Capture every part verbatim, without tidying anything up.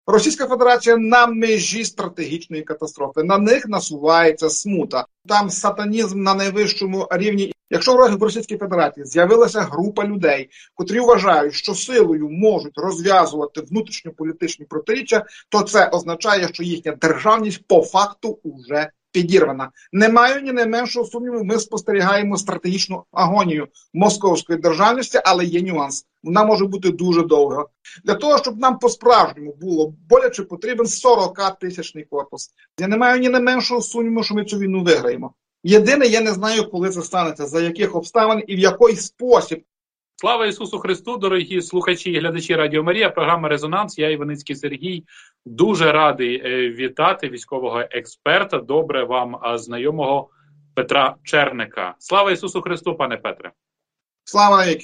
Російська Федерація на межі стратегічної катастрофи. На них насувається смута. Там сатанізм на найвищому рівні. Якщо в Російській Федерації з'явилася група людей, котрі вважають, що силою можуть розв'язувати внутрішньополітичні протиріччя, то це означає, що їхня державність по факту уже підірвана. Не маю ні найменшого сумніву, ми спостерігаємо стратегічну агонію московської державності, але є нюанс. Вона може бути дуже довго. Для того, щоб нам по-справжньому було боляче, потрібен сорокатисячний корпус. Я не маю ні найменшого сумніву, що ми цю війну виграємо. Єдине, я не знаю, коли це станеться, за яких обставин і в який спосіб. Слава Ісусу Христу, дорогі слухачі і глядачі Радіо Марія, програма «Резонанс», я Іваницький Сергій. Дуже радий вітати військового експерта, добре вам знайомого Петра Черника. Слава Ісусу Христу, пане Петре. Слава навіки.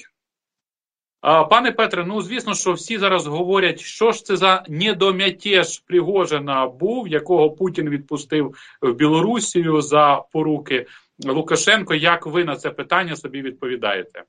Пане Петре, ну звісно, що всі зараз говорять, що ж це за недом'ятєж Пригожина був, якого Путін відпустив в Білорусію за поруки Лукашенко. Як ви на це питання собі відповідаєте?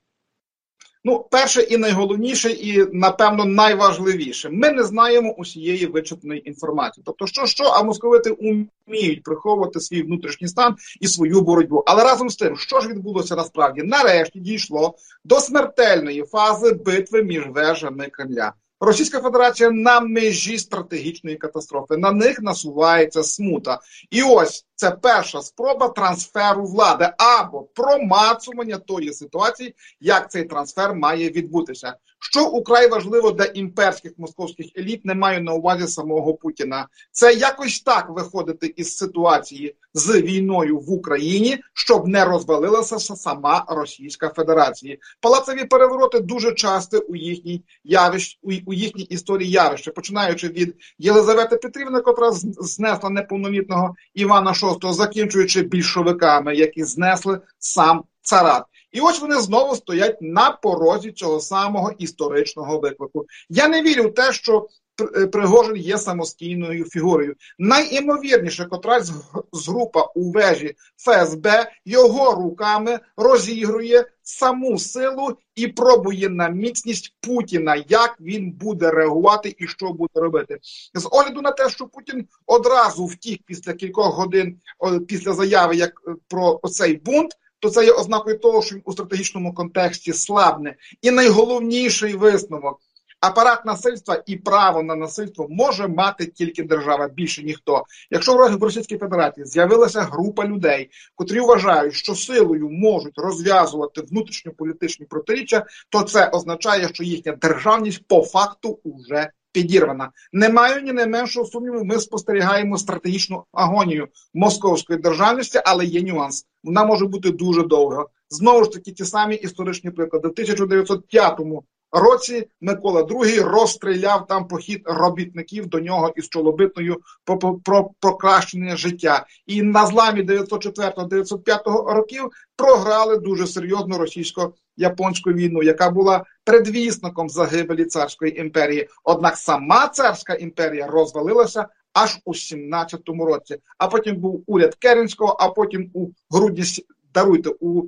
Ну, перше і найголовніше, і, напевно, найважливіше. Ми не знаємо усієї вичерпної інформації. Тобто, що-що, а московити вміють приховувати свій внутрішній стан і свою боротьбу. Але разом з тим, що ж відбулося насправді? Нарешті дійшло до смертельної фази битви між вежами Кремля. Російська Федерація на межі стратегічної катастрофи. На них насувається смута. І ось це перша спроба трансферу влади або промацування тої ситуації, як цей трансфер має відбутися. Що украй важливо для імперських московських еліт, не маю на увазі самого Путіна. Це якось так виходити із ситуації з війною в Україні, щоб не розвалилася сама Російська Федерація. Палацові перевороти дуже часто у їхній явищ, у, у їхній історії явища, починаючи від Єлизавети Петрівни, котра знесла неповнолітного Івана шостого, закінчуючи більшовиками, які знесли сам царат. І ось вони знову стоять на порозі цього самого історичного виклику. Я не вірю в те, що Пригожин є самостійною фігурою. Найімовірніше, котрась з група у вежі ФСБ його руками розігрує саму силу і пробує на міцність Путіна, як він буде реагувати і що буде робити. З огляду на те, що Путін одразу втік після кількох годин після заяви як про цей бунт, то це є ознакою того, що він у стратегічному контексті слабне. І найголовніший висновок. Апарат насильства і право на насильство може мати тільки держава, більше ніхто. Якщо в Російській Федерації з'явилася група людей, котрі вважають, що силою можуть розв'язувати внутрішньополітичні протиріччя, то це означає, що їхня державність по факту уже підірвана. Не маю ні найменшого сумніву, ми спостерігаємо стратегічну агонію московської державності, але є нюанс. Вона може бути дуже довго. Знову ж таки, ті самі історичні приклади. В тисяча дев'ятсот п'ятому році Микола другий розстріляв там похід робітників до нього із чолобитною про, про покращення життя. І на зламі дев'ятсот четвертого - дев'ятсот п'ятого років програли дуже серйозну російсько-японську війну, яка була предвісником загибелі царської імперії. Однак сама царська імперія розвалилася аж у сімнадцятому році. А потім був уряд Керенського, а потім у грудні, даруйте, у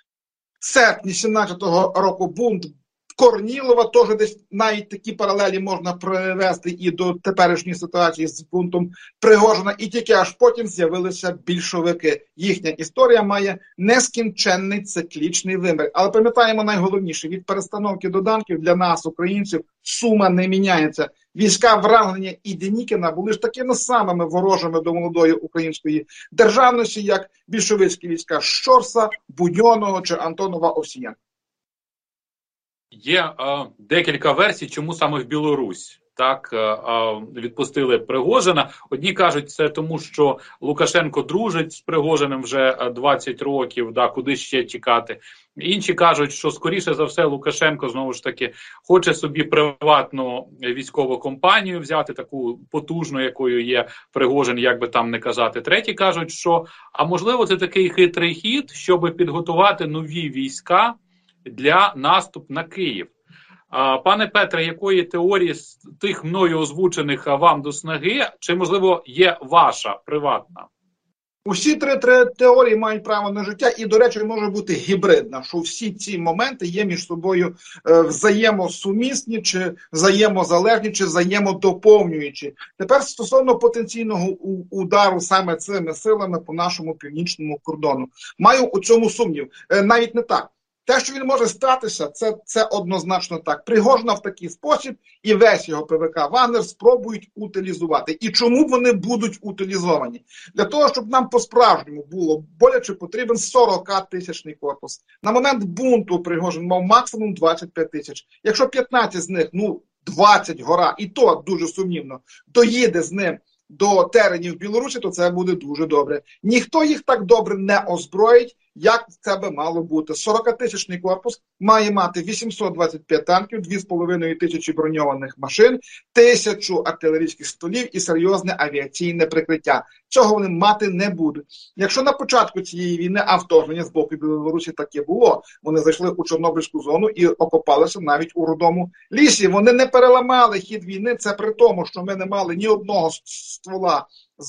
серпні сімнадцятого року бунт Корнілова, теж десь навіть такі паралелі можна привести і до теперішньої ситуації з бунтом Пригожина, і тільки аж потім з'явилися більшовики. Їхня історія має нескінченний циклічний вимір. Але пам'ятаємо найголовніше, від перестановки доданків для нас, українців, сума не міняється. Війська враження і Денікіна були ж такими самими ворожими до молодої української державності, як більшовицькі війська Щорса, Будьонного чи Антонова Овсієнка. Є е, декілька версій, чому саме в Білорусь так е, е, відпустили Пригожина. Одні кажуть, це тому, що Лукашенко дружить з Пригожиним вже двадцять років, да, куди ще тікати. Інші кажуть, що скоріше за все Лукашенко знову ж таки хоче собі приватну військову компанію взяти, таку потужну, якою є Пригожин, як би там не казати. Треті кажуть, що а можливо це такий хитрий хід, щоб підготувати нові війська для наступ на Київ. Пане Петре, якої теорії з тих мною озвучених вам до снаги, чи, можливо, є ваша приватна? Усі три, три теорії мають право на життя, і, до речі, може бути гібридна, що всі ці моменти є між собою е, взаємосумісні, чи взаємозалежні, чи взаємодоповнюючі. Тепер стосовно потенційного удару саме цими силами по нашому північному кордону. Маю у цьому сумнів. Е, навіть не так. Те, що він може статися, це, це однозначно так. Пригожина в такий спосіб і весь його ПВК «Вагнер» спробують утилізувати. І чому вони будуть утилізовані? Для того, щоб нам по-справжньому було боляче, потрібен сорокатисячний корпус. На момент бунту Пригожин мав максимум двадцять п'ять тисяч. Якщо п'ятнадцять з них, ну двадцять гора, і то дуже сумнівно, доїде з ним до теренів Білорусі, то це буде дуже добре. Ніхто їх так добре не озброїть, як це би мало бути. сорокатисячний корпус має мати вісімсот двадцять п'ять танків, дві з половиною тисячі броньованих машин, тисячу артилерійських стволів і серйозне авіаційне прикриття. Цього вони мати не будуть. Якщо на початку цієї війни, а вторгнення з боку Білорусі таке було, вони зайшли у Чорнобильську зону і окопалися навіть у Рудому лісі. Вони не переламали хід війни, це при тому, що ми не мали ні одного ствола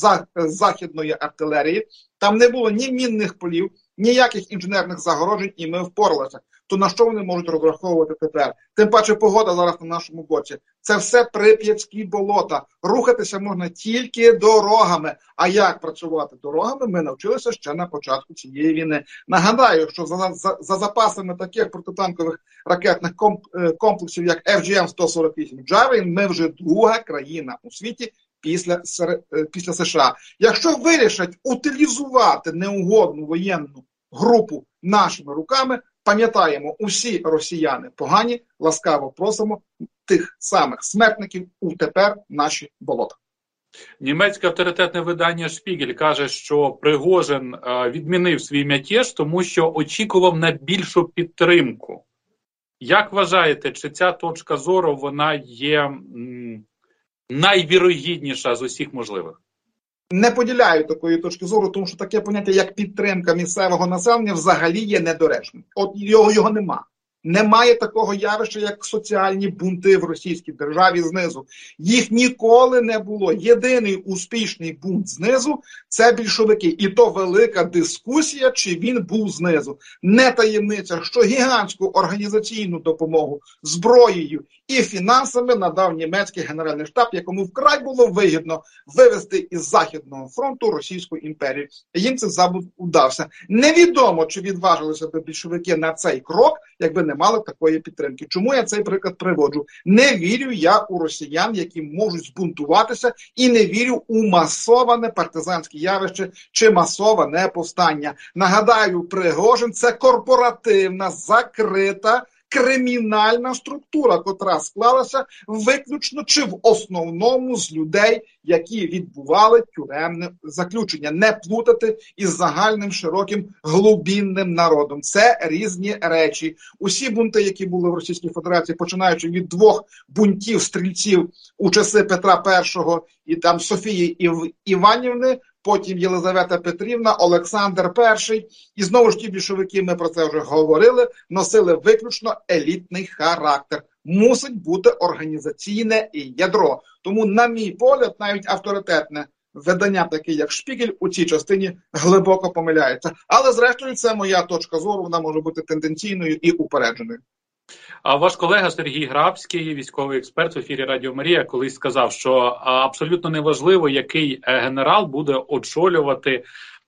західної артилерії, там не було ні мінних полів, ніяких інженерних загороджень, і ми впоралися. То на що вони можуть розраховувати тепер? Тим паче погода зараз на нашому боці. Це все прип'ятські болота. Рухатися можна тільки дорогами. А як працювати дорогами, ми навчилися ще на початку цієї війни. Нагадаю, що за, за, за запасами таких протитанкових ракетних комп, комплексів, як еф джі ем сто сорок вісім Javelin, ми вже друга країна у світі, Після, після США. Якщо вирішать утилізувати неугодну воєнну групу нашими руками, пам'ятаємо, усі росіяни погані, ласкаво просимо тих самих смертників у тепер наші болота. Німецьке авторитетне видання «Шпігель» каже, що Пригожин відмінив свій мятеж, тому що очікував на більшу підтримку. Як вважаєте, чи ця точка зору, вона є м, найвірогідніша з усіх можливих? Не поділяю такої точки зору, тому що таке поняття, як підтримка місцевого населення, взагалі є недоречним. От його, його нема. Немає такого явища, як соціальні бунти в російській державі знизу. Їх ніколи не було. Єдиний успішний бунт знизу – це більшовики. І то велика дискусія, чи він був знизу. Не таємниця, що гігантську організаційну допомогу зброєю і фінансами надав німецький генеральний штаб, якому вкрай було вигідно вивести із Західного фронту Російську імперію. Їм це забув удався. Невідомо, чи відважилися б більшовики на цей крок, якби не мали такої підтримки. Чому я цей приклад приводжу? Не вірю я у росіян, які можуть збунтуватися, і не вірю у масоване партизанське явище чи масоване повстання. Нагадаю, Пригожин – це корпоративна, закрита, кримінальна структура, котра склалася виключно чи в основному з людей, які відбували тюремне заключення. Не плутати із загальним широким глубинним народом. Це різні речі. Усі бунти, які були в Російській Федерації, починаючи від двох бунтів стрільців у часи Петра Першого і там Софії Ів... Іванівни, потім Єлизавета Петрівна, Олександр Перший. І знову ж ті більшовики, ми про це вже говорили, носили виключно елітний характер. Мусить бути організаційне ядро. Тому, на мій погляд, навіть авторитетне видання, таке як «Шпігель», у цій частині глибоко помиляється. Але, зрештою, це моя точка зору, вона може бути тенденційною і упередженою. А ваш колега Сергій Грабський, військовий експерт в ефірі Радіо Марія, колись сказав, що абсолютно неважливо, який генерал буде очолювати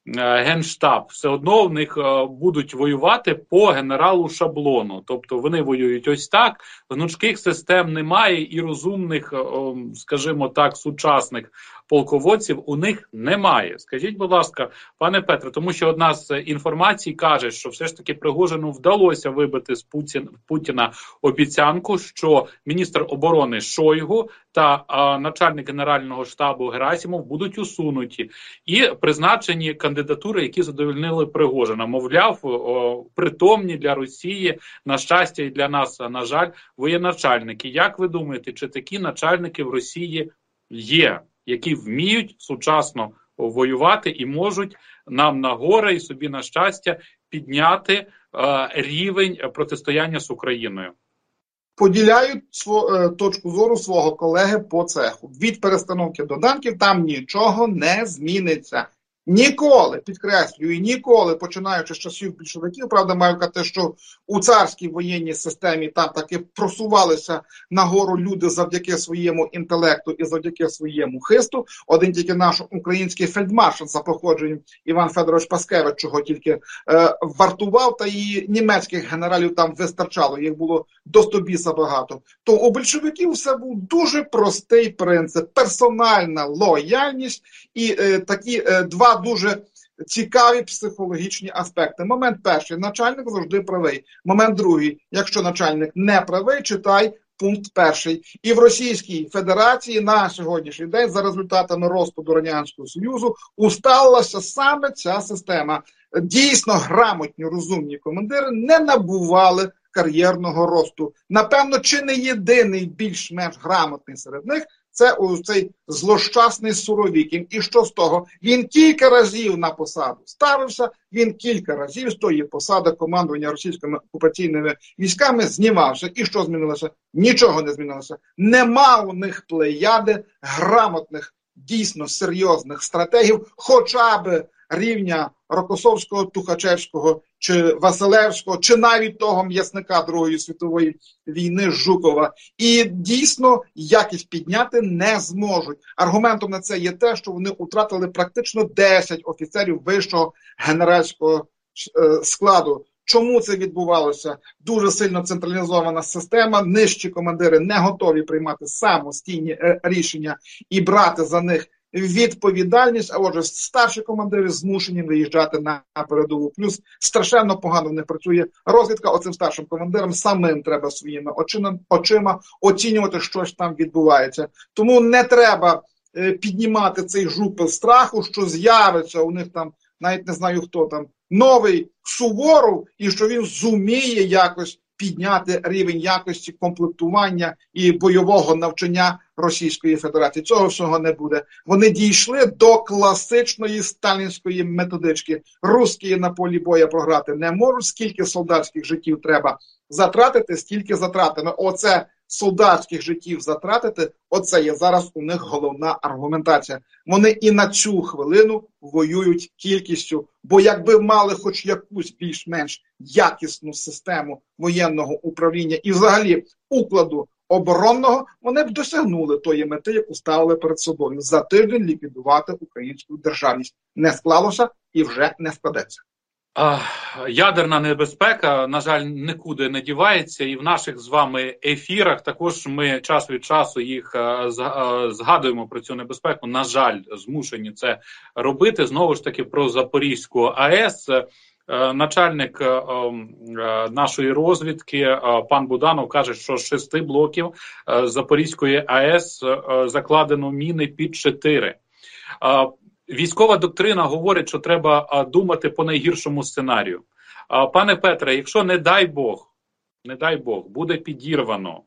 Генштаб. Все одно в них будуть воювати по генералу шаблону. Тобто вони воюють ось так, гнучких систем немає і розумних, скажімо так, сучасних полководців у них немає. Скажіть, будь ласка, пане Петре, тому що одна з інформацій каже, що все ж таки Пригожину вдалося вибити з Путін, Путіна обіцянку, що міністр оборони Шойгу та а, начальник Генерального штабу Герасимов будуть усунуті і призначені кандидатури, які задовольнили Пригожина. Мовляв, о, притомні для Росії, на щастя і для нас, на жаль, воєначальники. Як ви думаєте, чи такі начальники в Росії є, які вміють сучасно воювати і можуть нам на горе і собі на щастя підняти е, рівень протистояння з Україною? Поділяють сво, точку зору свого колеги по цеху. Від перестановки доданків там нічого не зміниться. Ніколи, підкреслюю, ніколи, починаючи з часів більшовиків, правда, маю казати, що у царській воєнній системі там таки просувалися нагору люди завдяки своєму інтелекту і завдяки своєму хисту. Один тільки наш український фельдмаршал за походженням Іван Федорович Паскевич, чого тільки е, вартував, та і німецьких генералів там вистачало, їх було до стобіса багато. То у більшовиків все був дуже простий принцип – персональна лояльність і е, такі е, два дуже цікаві психологічні аспекти. Момент перший – начальник завжди правий. Момент другий – якщо начальник не правий, читай пункт перший. І в Російській Федерації на сьогоднішній день за результатами розпаду Радянського Союзу усталилася саме ця система. Дійсно грамотні, розумні командири не набували кар'єрного росту. Напевно, чи не єдиний більш-менш грамотний серед них – це цей злощасний Суровікін. І що з того? Він кілька разів на посаду ставився, він кілька разів з тої посади командування російськими окупаційними військами знімався. І що змінилося? Нічого не змінилося. Нема у них плеяди грамотних, дійсно серйозних стратегів, хоча б рівня Рокосовського, Тухачевського, чи Василевського, чи навіть того м'ясника Другої світової війни Жукова. І дійсно якість підняти не зможуть. Аргументом на це є те, що вони втратили практично десять офіцерів вищого генеральського е, складу. Чому це відбувалося? Дуже сильно централізована система, нижчі командири не готові приймати самостійні е, рішення і брати за них відповідальність, а отже, старші командири змушені виїжджати на передову. Плюс страшенно погано в них працює розвідка. Оцим старшим командирам самим треба своїми очима, очима оцінювати, що ж там відбувається. Тому не треба е, піднімати цей жупел страху, що з'явиться у них там, навіть не знаю хто там, новий Суворов, і що він зуміє якось підняти рівень якості комплектування і бойового навчання Російської Федерації. Цього всього не буде. Вони дійшли до класичної сталінської методички. Русські на полі бою програти не можуть. Скільки солдатських життів треба затратити, стільки затратимо. Оце солдатських життів затратити, оце є зараз у них головна аргументація. Вони і на цю хвилину воюють кількістю, бо якби мали хоч якусь більш-менш якісну систему воєнного управління і взагалі укладу оборонного, вони б досягнули тої мети, яку ставили перед собою. За тиждень ліквідувати українську державність. Не склалося і вже не складеться. Ядерна небезпека, на жаль, нікуди не дівається, і в наших з вами ефірах також ми час від часу їх згадуємо про цю небезпеку. На жаль, змушені це робити. Знову ж таки, про Запорізьку АЕС. Начальник нашої розвідки пан Буданов каже, що з шести блоків Запорізької АЕС закладено міни під чотири. Військова доктрина говорить, що треба думати по найгіршому сценарію. Пане Петре, якщо не дай Бог, не дай Бог, буде підірвано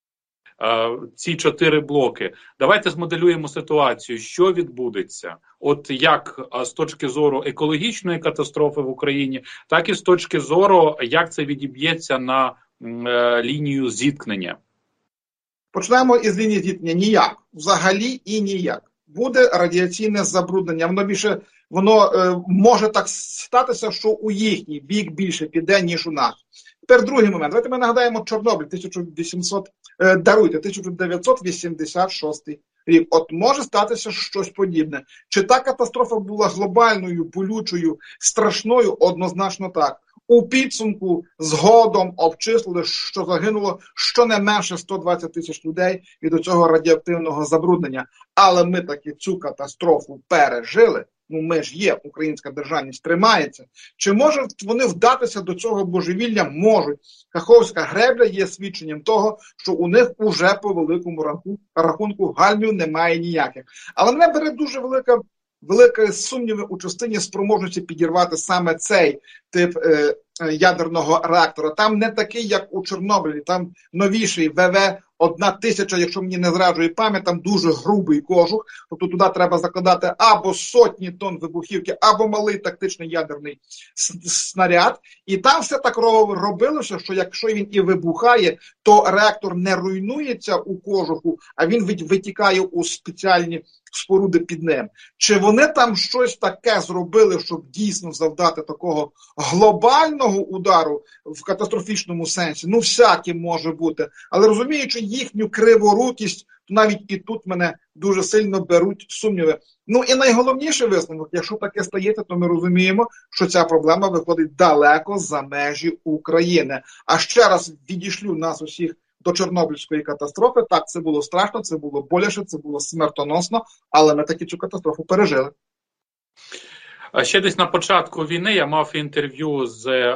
ці чотири блоки, давайте змоделюємо ситуацію, що відбудеться. От як з точки зору екологічної катастрофи в Україні, так і з точки зору, як це відіб'ється на лінію зіткнення. Почнемо із лінії зіткнення. Ніяк. Взагалі і ніяк. Буде радіаційне забруднення. Воно більше, воно е, може так статися, що у їхній бік більше піде, ніж у нас. Тепер другий момент. Давайте ми нагадаємо Чорнобиль, тисяча вісімсот, е, даруйте, тисяча дев'ятсот вісімдесят шостий рік. От може статися щось подібне. Чи та катастрофа була глобальною, болючою, страшною? Однозначно так. У підсумку згодом обчислили, що загинуло щонайменше сто двадцять тисяч людей від цього радіоактивного забруднення. Але ми таки цю катастрофу пережили. Ну, ми ж є, українська державність тримається. Чи можуть вони вдатися до цього божевілля? Можуть. Каховська гребля є свідченням того, що у них уже по великому рахунку гальмів немає ніяких. Але мене бере дуже велика великі сумніви у частині спроможності підірвати саме цей тип е, ядерного реактора. Там не такий, як у Чорнобилі, там новіший ве ве одна тисяча, якщо мені не зраджує пам'ять, там дуже грубий кожух, тобто туди треба закладати або сотні тонн вибухівки, або малий тактичний ядерний снаряд. І там все так робилося, що якщо він і вибухає, то реактор не руйнується у кожуху, а він витікає у спеціальні споруди під ним. Чи вони там щось таке зробили, щоб дійсно завдати такого глобального удару в катастрофічному сенсі? Ну, всяким може бути. Але розуміючи їхню криворукість, то навіть і тут мене дуже сильно беруть сумніви. Ну і найголовніший висновок, якщо таке стається, то ми розуміємо, що ця проблема виходить далеко за межі України. А ще раз відійшлю нас усіх до Чорнобильської катастрофи. Так, це було страшно, це було боляче, це було смертоносно, але ми таки цю катастрофу пережили. Ще десь на початку війни я мав інтерв'ю з е,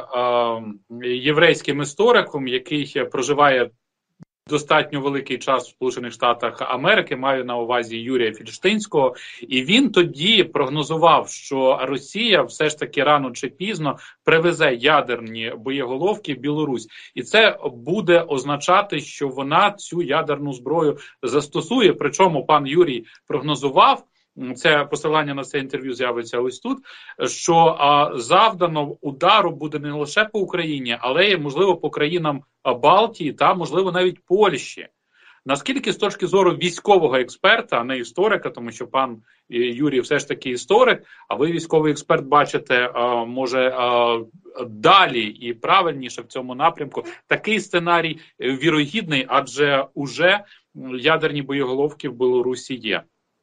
єврейським істориком, який проживає достатньо великий час в Сполучених Штатах Америки, маю на увазі Юрія Фільштинського, і він тоді прогнозував, що Росія все ж таки рано чи пізно привезе ядерні боєголовки в Білорусь. І це буде означати, що вона цю ядерну зброю застосує. Причому пан Юрій прогнозував, це посилання на це інтерв'ю з'явиться ось тут, що а, завдано удару буде не лише по Україні, але й, можливо, по країнам Балтії та, можливо, навіть Польщі. Наскільки з точки зору військового експерта, а не історика, тому що пан Юрій все ж таки історик, а ви військовий експерт бачите, а, може, а, далі і правильніше в цьому напрямку, такий сценарій вірогідний, адже уже ядерні боєголовки в Білорусі є.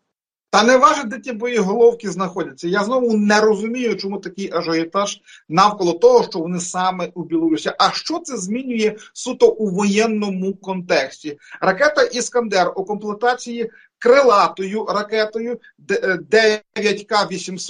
Та не важить, де ті боєголовки знаходяться. Я знову не розумію, чому такий ажіотаж навколо того, що вони саме у Білорусі. А що це змінює суто у воєнному контексті? Ракета «Іскандер» у комплектації крилатою ракетою дев'ять К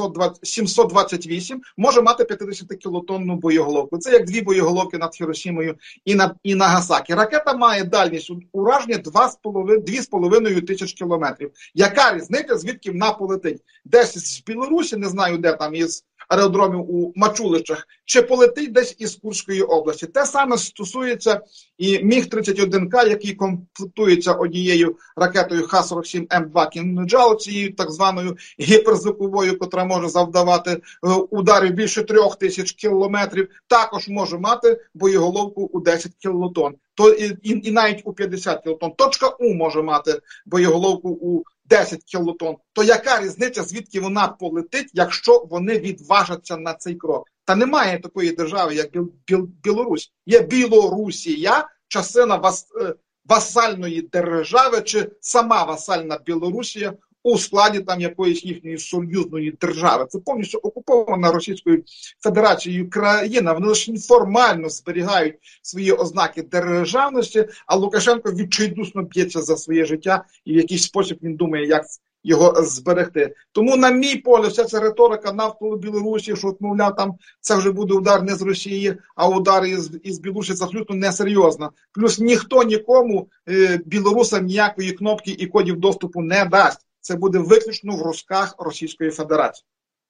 сімсот двадцять вісім може мати п'ятдесятикілотонну боєголовку. Це як дві боєголовки над Хіросімою і, на, і Нагасакі. Ракета має дальність ураження дві з половиною тисяч кілометрів. Яка різниця, звідки вона полетить? Десь з Білорусі, не знаю де там, із аеродромів у Мачулищах, чи полетить десь із Курської області. Те саме стосується і Міг тридцять один К, який комплектується однією ракетою Х сорок сім М два Кінджал, цією так званою гіперзвуковою, котра може завдавати ударів більше трьох тисяч кілометрів, також може мати боєголовку у десять кілотон. То і, і, і навіть у п'ятдесят кілотон. Точка У може мати боєголовку у десять кілотон. То яка різниця, звідки вона полетить, якщо вони відважаться на цей крок? Та немає такої держави, як Біл, Біл, Білорусь. Є Білорусія, частина вас, е, васальної держави, чи сама васальна Білорусія у складі там якоїсь їхньої союзної держави. Це повністю окупована Російською Федерацією країна. Вони лише формально зберігають свої ознаки державності, а Лукашенко відчайдушно б'ється за своє життя і в якийсь спосіб він думає, як його зберегти. Тому, на мій погляд, вся ця риторика навколо Білорусі, що, мовляв, там це вже буде удар не з Росії, а удар із, із Білорусі, це абсолютно несерйозно. Плюс ніхто нікому, е, білорусам, ніякої кнопки і кодів доступу не дасть. Це буде виключно в руках Російської Федерації.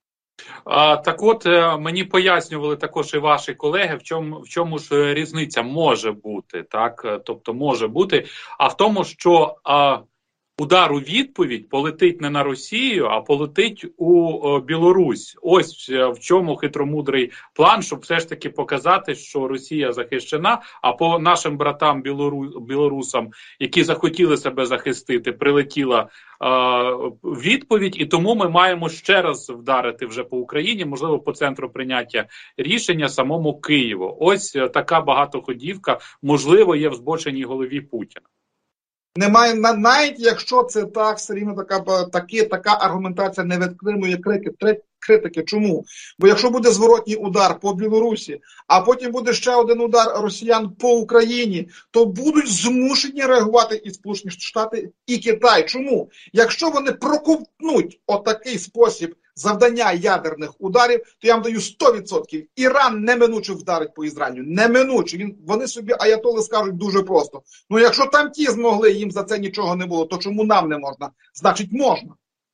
А, так от, мені пояснювали також і ваші колеги, в чому, в чому ж різниця може бути, так? Тобто може бути, а в тому, що а, удар у відповідь полетить не на Росію, а полетить у о, Білорусь. Ось в чому хитромудрий план, щоб все ж таки показати, що Росія захищена, а по нашим братам білору, білорусам, які захотіли себе захистити, прилетіла е, відповідь, і тому ми маємо ще раз вдарити вже по Україні, можливо, по центру прийняття рішення самому Києву. Ось така багатоходівка, можливо, є в збоченій голові Путіна. Немає, навіть якщо це так, все рівно така, таки, така аргументація не відтримує критики. критики. Чому? Бо якщо буде зворотній удар по Білорусі, а потім буде ще один удар росіян по Україні, то будуть змушені реагувати і Сполучені Штати, і Китай. Чому? Якщо вони проковтнуть отакий спосіб завдання ядерних ударів, то я вам даю сто відсотків. Іран неминуче вдарить по Ізраїлю. Неминуче. Він, вони собі аятоли скажуть дуже просто. Ну якщо там ті змогли, їм за це нічого не було, то чому нам не можна? Значить можна.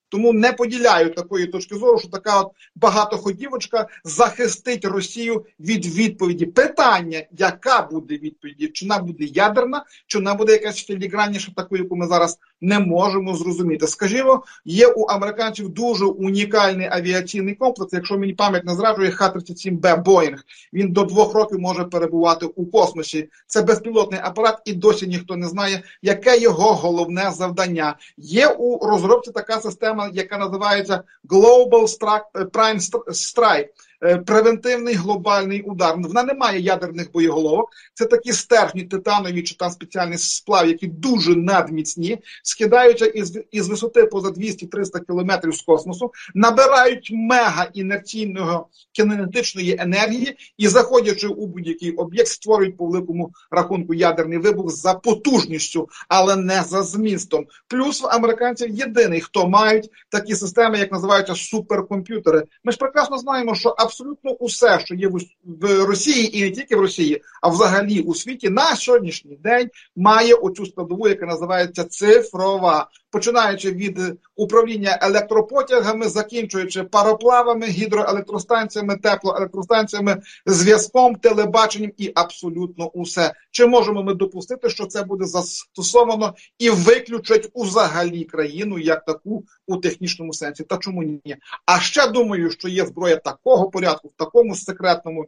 Тому не поділяю такої точки зору, що така от багатоходівочка захистить Росію від відповіді. Питання, яка буде відповіді, чи вона буде ядерна, чи вона буде якась філігранніша, таку, яку ми зараз не можемо зрозуміти. Скажімо, є у американців дуже унікальний авіаційний комплекс, якщо мені пам'ять не зраджує, Х тридцять сім Б Боїнг. Він до двох років може перебувати у космосі. Це безпілотний апарат, і досі ніхто не знає, яке його головне завдання. Є у розробці така система, яка називається Global Prime Strike. Превентивний глобальний удар. Вона не має ядерних боєголовок. Це такі стержні титанові чи там спеціальний сплав, які дуже надміцні, скидаються із, із висоти поза двісті-триста кілометрів з космосу, набирають мега-інерційної кінетичної енергії і, заходячи у будь-який об'єкт, створюють по великому рахунку ядерний вибух за потужністю, але не за змістом. Плюс в американців єдиний, хто мають такі системи, як називаються суперкомп'ютери. Ми ж прекрасно знаємо, що абсолютно усе, що є в Росії, і не тільки в Росії, а взагалі у світі, на сьогоднішній день має оцю складову, яка називається цифрова. Починаючи від управління електропотягами, закінчуючи пароплавами, гідроелектростанціями, теплоелектростанціями, зв'язком, телебаченням і абсолютно усе. Чи можемо ми допустити, що це буде застосовано і виключать взагалі країну як таку у технічному сенсі? Та чому ні? А ще думаю, що є зброя такого порядку, в такому секретному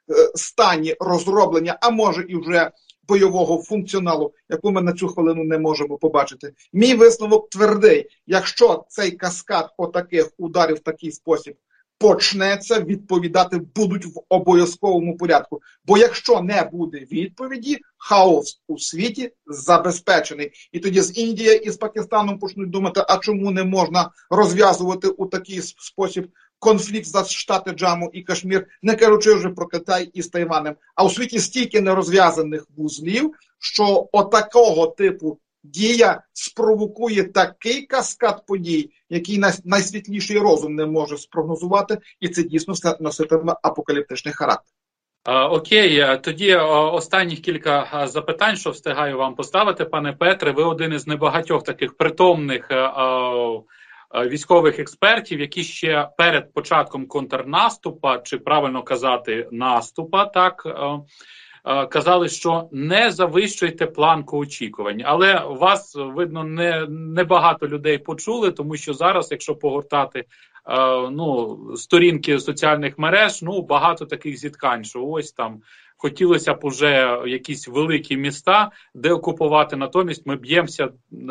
стані розроблення, а може і вже бойового функціоналу, яку ми на цю хвилину не можемо побачити. Мій висновок твердий. Якщо цей каскад отаких ударів в такий спосіб почнеться, відповідати будуть в обов'язковому порядку. Бо якщо не буде відповіді, хаос у світі забезпечений. І тоді з Індії і з Пакистаном почнуть думати, а чому не можна розв'язувати у такий спосіб конфлікт за штати Джаму і Кашмір, не кажучи вже про Китай із Тайванем. А у світі стільки нерозв'язаних вузлів, що отакого типу дія спровокує такий каскад подій, який найсвітліший розум не може спрогнозувати, і це дійсно все носитиме апокаліптичний характер. Окей, тоді останніх кілька запитань, що встигаю вам поставити, пане Петре. Ви один із небагатьох таких притомних військових експертів, які ще перед початком контрнаступа, чи правильно казати наступа, так, казали, що не завищуйте планку очікувань. Але вас, видно, не, не багато людей почули, тому що зараз, якщо погортати ну, сторінки соціальних мереж, ну, багато таких зіткань, що ось там хотілося б уже якісь великі міста, де окупувати, натомість ми б'ємося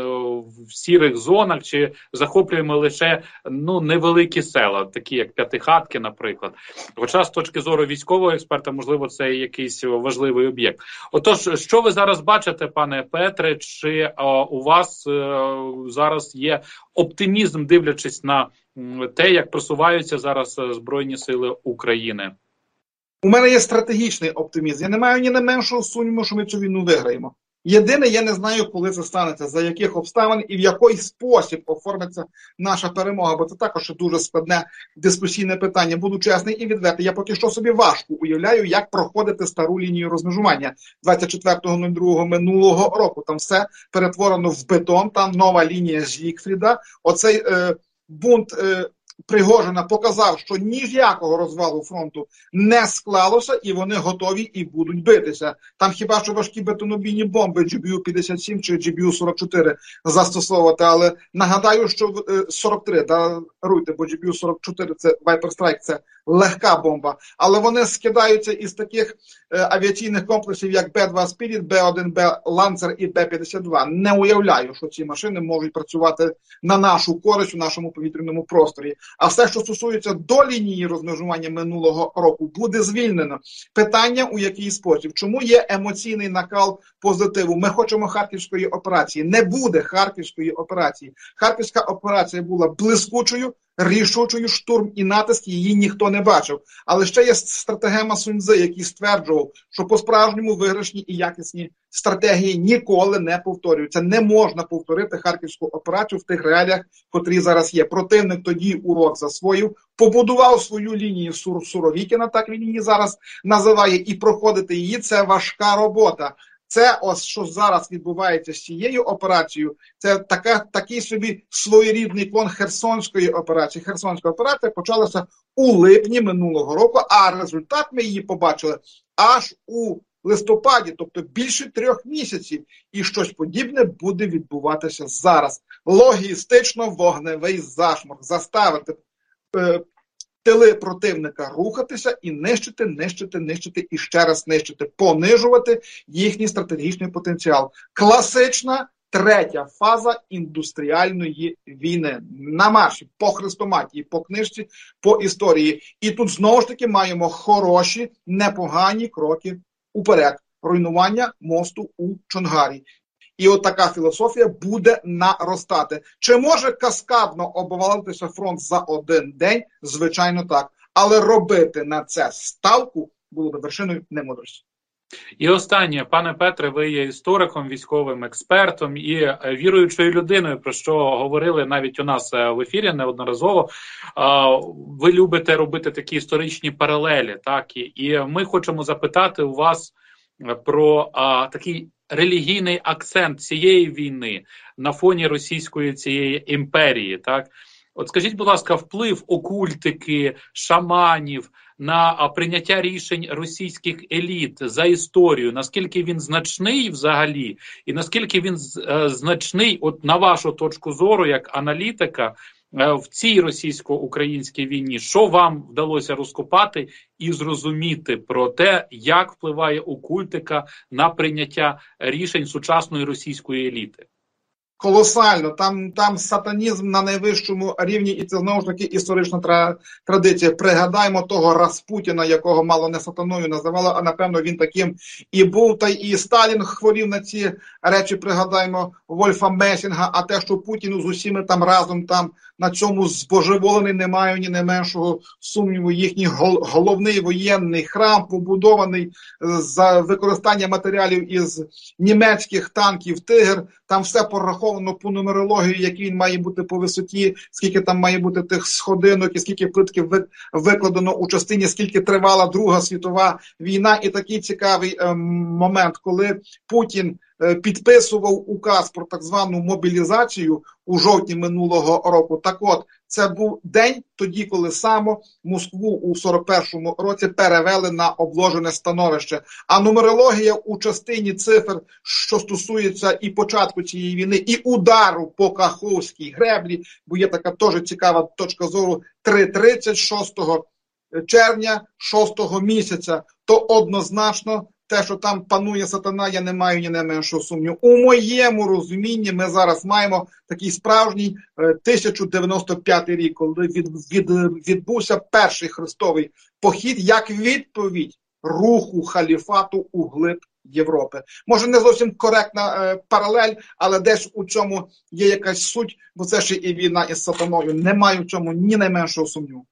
в сірих зонах чи захоплюємо лише ну, невеликі села, такі як П'ятихатки, наприклад. Хоча з точки зору військового експерта, можливо, це якийсь важливий об'єкт. Отож, що ви зараз бачите, пане Петре, чи о, у вас о, зараз є оптимізм, дивлячись на те, як просуваються зараз Збройні Сили України? У мене є стратегічний оптимізм. Я не маю ні на меншого сумніву, що ми цю війну виграємо. Єдине, я не знаю, коли це станеться, за яких обставин і в який спосіб оформиться наша перемога, бо це також дуже складне дискусійне питання. Буду чесний і відвертий. Я поки що собі важко уявляю, як проходити стару лінію розмежування двадцять четвертого другого минулого року. Там все перетворено в бетон, там нова лінія Зігфріда. Оцей е, бунт е, Пригожина показав, що ніякого розвалу фронту не склалося, і вони готові і будуть битися. Там хіба що важкі бетонобійні бомби джі бі ю п'ятдесят сім чи джі бі ю сорок чотири застосовувати, але нагадаю, що сорок три, даруйте, бо джі бі ю сорок чотири це Viper Strike, це легка бомба, але вони скидаються із таких е, авіаційних комплексів, як Б два Spirit, Б один Б Lancer і Б п'ятдесят два. Не уявляю, що ці машини можуть працювати на нашу користь у нашому повітряному просторі. А все, що стосується до лінії розмежування минулого року, буде звільнено. Питання, у який спосіб. Чому є емоційний накал позитиву? Ми хочемо Харківської операції. Не буде Харківської операції. Харківська операція була блискучою, рішучою, штурм і натиск, її ніхто не бачив. Але ще є стратегема Сунь-Цзи, який стверджував, що по-справжньому виграшні і якісні стратегії ніколи не повторюються. Не можна повторити Харківську операцію в тих реаліях, котрі зараз є. Противник тоді урок засвоїв, побудував свою лінію Сур Суровікіна, так він її зараз називає, і проходити її – це важка робота. Це ось, що зараз відбувається з цією операцією, це така, такий собі своєрідний клон Херсонської операції. Херсонська операція почалася у липні минулого року, а результат ми її побачили аж у листопаді, тобто більше трьох місяців. І щось подібне буде відбуватися зараз. Логістично-вогневий зашморг. Заставити е, тили противника рухатися і нищити, нищити, нищити і ще раз нищити, понижувати їхній стратегічний потенціал. Класична третя фаза індустріальної війни. На марші, по хрестоматії, по книжці, по історії. І тут знову ж таки маємо хороші, непогані кроки уперед. Руйнування мосту у Чонгарі. І от така філософія буде наростати. Чи може каскадно обвалитися фронт за один день? Звичайно так. Але робити на це ставку було б вершиною немудрості. І останнє, пане Петре, ви є істориком, військовим експертом і віруючою людиною, про що говорили навіть у нас в ефірі неодноразово. Ви любите робити такі історичні паралелі, так? І ми хочемо запитати у вас про а, такий релігійний акцент цієї війни на фоні російської цієї імперії, так? От скажіть, будь ласка, вплив окультики, шаманів на прийняття рішень російських еліт за історію, наскільки він значний взагалі, і наскільки він е, значний, от на вашу точку зору, як аналітика, е, в цій російсько-українській війні, що вам вдалося розкопати і зрозуміти про те, як впливає окультика на прийняття рішень сучасної російської еліти? Колосально, там, там сатанізм на найвищому рівні, і це знову ж таки історична тра, традиція. Пригадаймо того Распутіна, якого мало не сатаною називали, а напевно він таким і був. Та і Сталін хворів на ці речі, пригадаймо Вольфа Месінга, а те, що Путін з усіми там разом там на цьому збожеволений, не маю ні не меншого сумніву. Їхній гол, головний воєнний храм, побудований за використання матеріалів із німецьких танків «Тигр», там все пораховано по нумерології, який він має бути по висоті, скільки там має бути тих сходинок, і скільки плитків викладено у частині, скільки тривала Друга світова війна. І такий цікавий е, момент, коли Путін е, підписував указ про так звану мобілізацію у жовтні минулого року. Так от, це був день тоді, коли саме Москву у сорок першому році перевели на обложене становище. А нумерологія у частині цифр, що стосується і початку цієї війни, і удару по Каховській греблі, бо є така теж цікава точка зору, три тридцять шостого червня шостого місяця, то однозначно те, що там панує сатана, я не маю ні не меншого сумніву. У моєму розумінні ми зараз маємо такий справжній е, тисяча дев'яносто п'ятий рік, коли від, від, відбувся перший хрестовий похід як відповідь руху халіфату у глиб Європи. Може, не зовсім коректна е, паралель, але десь у цьому є якась суть, бо це ще і війна із сатаною. Не маю в цьому ні найменшого сумніву.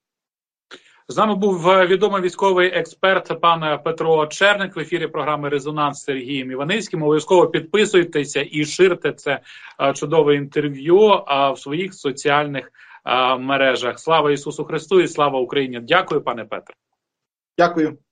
З нами був відомий військовий експерт пан Петро Черник в ефірі програми «Резонанс» з Сергієм Іваницьким. Обов'язково підписуйтеся і ширте це чудове інтерв'ю в своїх соціальних мережах. Слава Ісусу Христу і слава Україні! Дякую, пане Петре. Дякую.